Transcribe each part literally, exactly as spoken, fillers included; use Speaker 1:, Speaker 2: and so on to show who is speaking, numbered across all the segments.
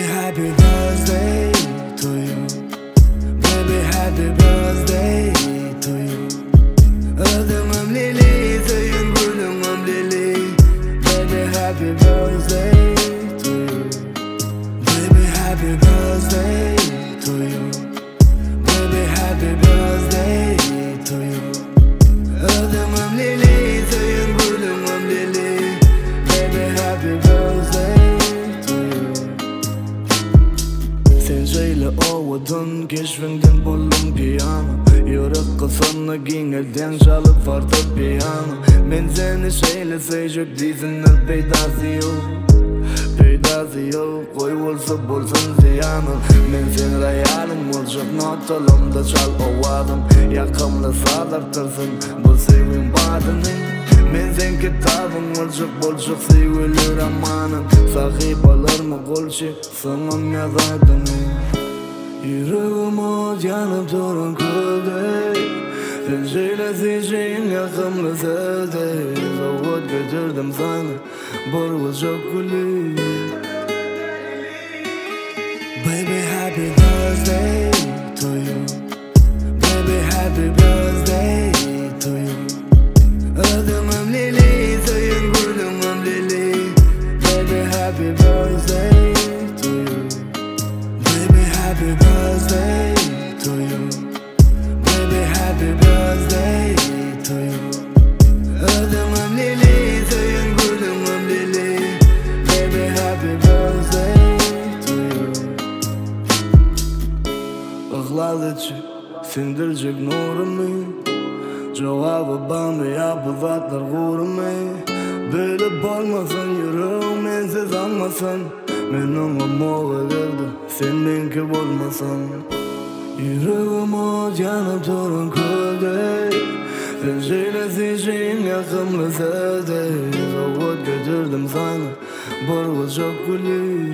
Speaker 1: happy birthday to you. Baby, happy birthday to you. Ödümüm lili, sayın gülümüm lili. Baby, happy birthday to you. Baby, happy birthday to you. Baby, happy birthday to you. Ödümüm lili, sayın gülümüm lili. Baby, happy birthday to you. Sen şöyle ovudun, keşfindin buldum piyano. Yürek kısana giyinirden çalıp fortepiano. Men seni şöyle sevecek dizinler peydası yok. Peydası yok, koy olsa bulsun ziyanı. Men senin hayalin olacak notalımda çal ovadım. Yakımla sadartırsın bu sevim badını. Men sen kitabın olacak bolcuk sevilir amanın. Sahip alır mı kolçi sınım yazaydın. Yüreğim o yanıp durun külde. Sen şöyle seçeyim yakımlı sözde. Zavut götürdüm sana burgul çok gülü. Baby, happy birthday to you. Baby, happy birthday to you. Ödümüm lili, sayın gülümüm lili. Baby, happy birthday to you. Baby, happy birthday to you. Baby, happy birthday to you. Ödümüm lili, sayın gülümüm lili. Baby, happy birthday to you. Ihlalıcı, sindirecek nurumu. Cevabı bana yapıvatlar gurumu. Böyle olmasın yüreğim mensiz anmasın. Men ona moğa verdi sen benki olmasan. Yüreğim o yanıp durun külde. Sen şöyle seçeyim yakımlı sözde. Zavut götürdüm sana burgul çok gülü.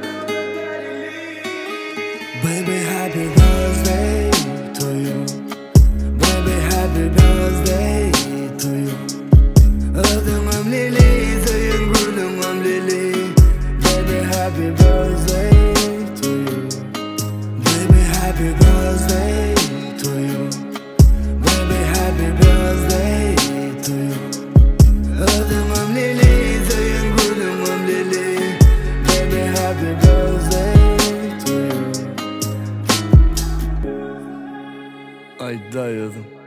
Speaker 1: Baby, happy birthday to you. Baby, happy birthday to you. Ödümüm lili, sayın gülümüm lili. Baby, happy birthday to you. Baby, happy birthday to you. Baby, happy birthday to you. Ödümüm lili, sayın gülümüm lili. Baby, happy birthday to you. Ay dayıdım.